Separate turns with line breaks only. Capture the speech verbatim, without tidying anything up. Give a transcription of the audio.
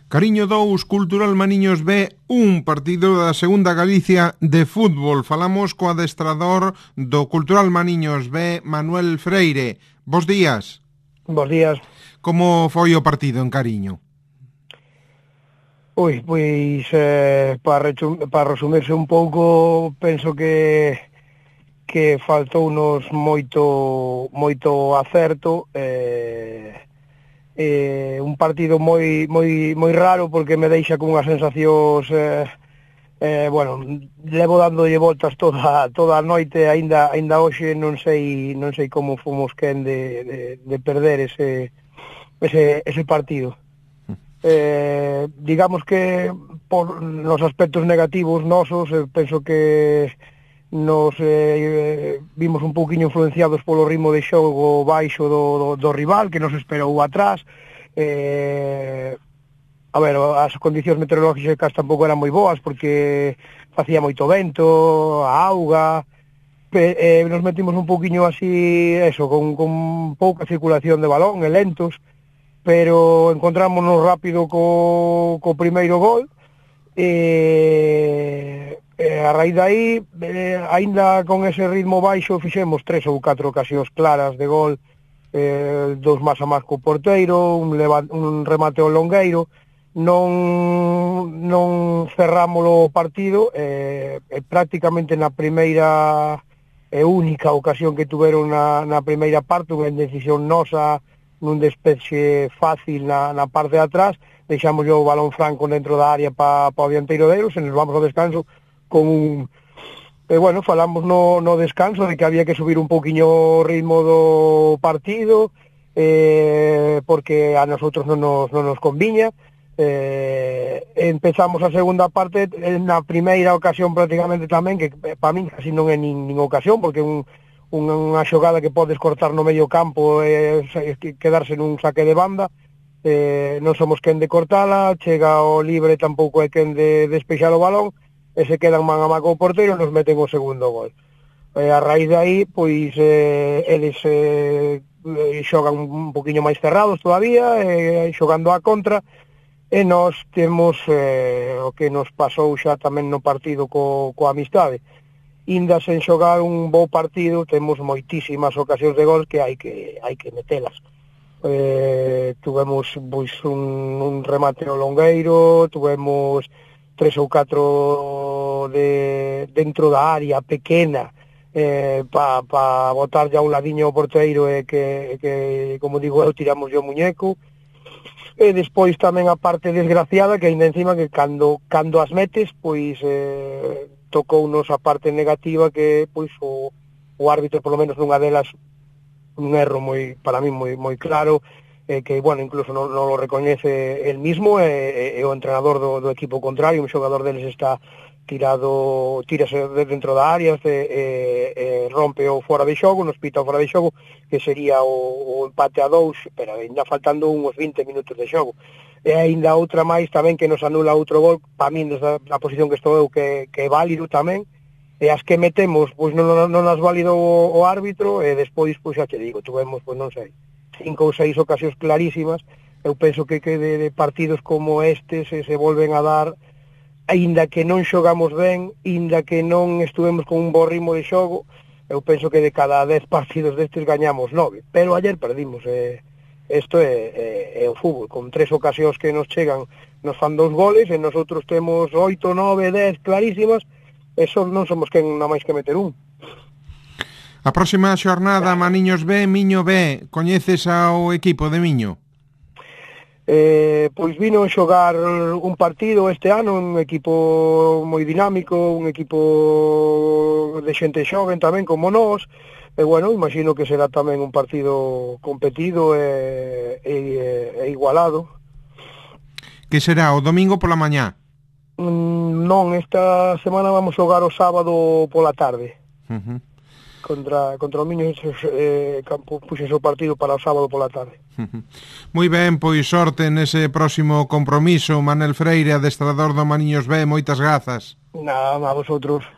Cariño dous, Cultural Maniños B, un partido da Segunda Galicia de fútbol. Falamos co adestrador do Cultural Maniños B, Manuel Freire. Bos días.
Bos días.
Como foi o partido en Cariño?
Ui, pois, eh, para, para resumirse un pouco, penso que que faltounos moito moito acerto, eh, eh, un partido moi moi moi raro porque me deixa con unhas sensacións eh, eh, bueno, levo dándolle voltas toda toda a noite, aínda aínda hoxe non sei non sei como fomos quen de, de, de perder ese ese ese partido. Eh, digamos que por nos aspectos negativos nosos, eh, penso que nos eh, vimos un pouquiño influenciados polo ritmo de xogo baixo do, do, do rival, que nos esperou atrás. Eh, a ver, as condicións meteorológicas tampouco eran moi boas, porque facía moito vento, a auga, pe, eh, nos metimos un pouquiño así, eso, con, con pouca circulación de balón, e lentos, pero encontrámonos rápido co, co primeiro gol, e, e a raíz de aí, eh, aínda con ese ritmo baixo, fixemos tres ou catro ocasións claras de gol, eh, dous más a más co porteiro, un, leva, un remate ao longueiro, non, non cerramos o partido, eh, e prácticamente na primeira e única ocasión que tuveron na, na primeira parte, unha indecisión nosa, nun despeche fácil na, na parte de atrás, deixamos o balón franco dentro da área para pa o dianteiro deles, e nos vamos ao descanso con un... E bueno, falamos no, no descanso de que había que subir un pouquiño o ritmo do partido, eh, porque a nosotros non nos, non nos conviña. Eh, empezamos a segunda parte, na primeira ocasión prácticamente tamén, que para min casi non é nin, nin ocasión, porque un unha xogada que podes cortar no medio campo e eh, quedarse nun saque de banda, eh, non somos quen de cortala, chega o libre, tampouco é quen de despexar o balón, e se quedan man a man co porteiro e nos meten o segundo gol. E a raíz de aí, pois, eh, eles eh, xogan un poquinho máis cerrados todavía, eh, xogando a contra, e nós temos eh, o que nos pasou xa tamén no partido co, co Amistade. Inda sen xogar un bo partido, temos moitísimas ocasións de gol que hai que hai que metelas. Eh, tuvemos pois un, un remate ao longueiro, tuvemos tres ou catro de dentro da área pequena, eh, para pa botar ya un ladiño ao porteiro e que, que como digo eu, tiramos o muñeco. E despois tamén a parte desgraciada, que ainda encima que cando cando as metes, pois eh, tocounos a parte negativa, que pois o, o árbitro, polo menos nunha delas, un erro moi, para mí moi moi claro, eh, que, bueno, incluso non, non lo recoñece el mismo, e, e o entrenador do, do equipo contrario, un xogador deles está tirado, tírase dentro da área, e, e, e rompe o fora de xogo, nos pita o fora de xogo, que sería o, o empate a dous, pero ainda faltando uns vinte minutos de xogo. E aínda outra máis tamén que nos anula outro gol, para min desde a posición que estou eu, que, que é válido tamén, e as que metemos, pois non, non, non as válido o, o árbitro, e despois, pois xa te digo, tuvemos, pois non sei, cinco ou seis ocasións clarísimas. Eu penso que, que de, de partidos como este se, se volven a dar, aínda que non xogamos ben, aínda que non estuvemos con un bo ritmo de xogo, eu penso que de cada dez partidos destes gañamos nove, pero ayer perdimos, e isto é, é, é o fútbol, con tres ocasións que nos chegan, nos fan dos goles, e nosotros temos oito, nove, dez clarísimas, e son, non somos quen nada máis que meter un.
A próxima xornada, Maniños B, Miño B, coñeces ao equipo de Miño?
Eh, pois vino a xogar un partido este ano, un equipo moi dinámico, un equipo de xente xoven tamén como nós, e bueno, imagino que será tamén un partido competido e, e, e igualado.
Que será o domingo pola mañá?
Mm, non, esta semana vamos xogar o sábado pola tarde.
Uh-huh.
Contra, contra o Miño, eh, puxen o partido para o sábado pola tarde.
Uh-huh. Moi ben, pois sorte nese próximo compromiso, Manuel Freire, adestrador do Maniños B, moitas grazas.
Nada, a vosotros.